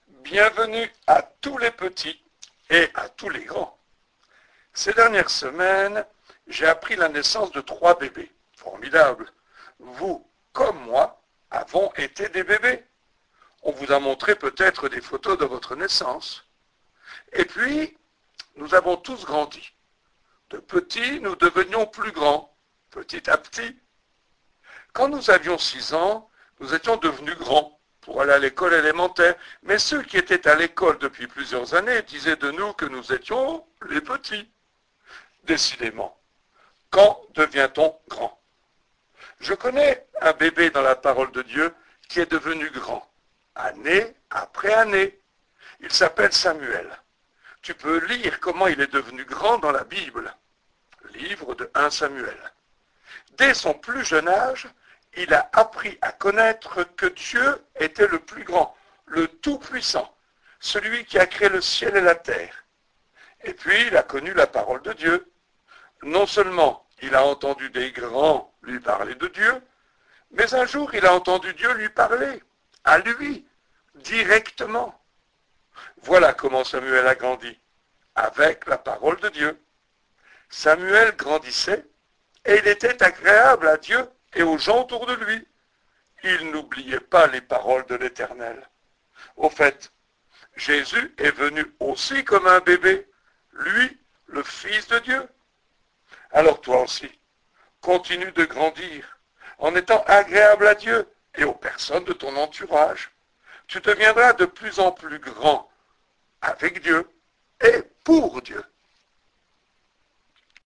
Bienvenue à tous les petits et à tous les grands. Ces dernières semaines, j'ai appris la naissance de 3 bébés. Formidable. Vous, comme moi, avons été des bébés. On vous a montré peut-être des photos de votre naissance. Et puis, nous avons tous grandi. De petits, nous devenions plus grands, petit à petit. Quand nous avions 6 ans, nous étions devenus grands pour aller à l'école élémentaire. Mais ceux qui étaient à l'école depuis plusieurs années disaient de nous que nous étions les petits. Décidément, quand devient-on grand? Je connais un bébé dans la parole de Dieu qui est devenu grand, année après année. Il s'appelle Samuel. Tu peux lire comment il est devenu grand dans la Bible. Livre de 1 Samuel. Dès son plus jeune âge, il a appris à connaître que Dieu était le plus grand, le Tout-Puissant, celui qui a créé le ciel et la terre. Et puis, il a connu la parole de Dieu. Non seulement il a entendu des grands lui parler de Dieu, mais un jour, il a entendu Dieu lui parler, à lui, directement. Voilà comment Samuel a grandi, avec la parole de Dieu. Samuel grandissait et il était agréable à Dieu et aux gens autour de lui. Il n'oubliait pas les paroles de l'Éternel. Au fait, Jésus est venu aussi comme un bébé, lui, le Fils de Dieu. Alors toi aussi, continue de grandir en étant agréable à Dieu et aux personnes de ton entourage. Tu deviendras de plus en plus grand avec Dieu et pour Dieu.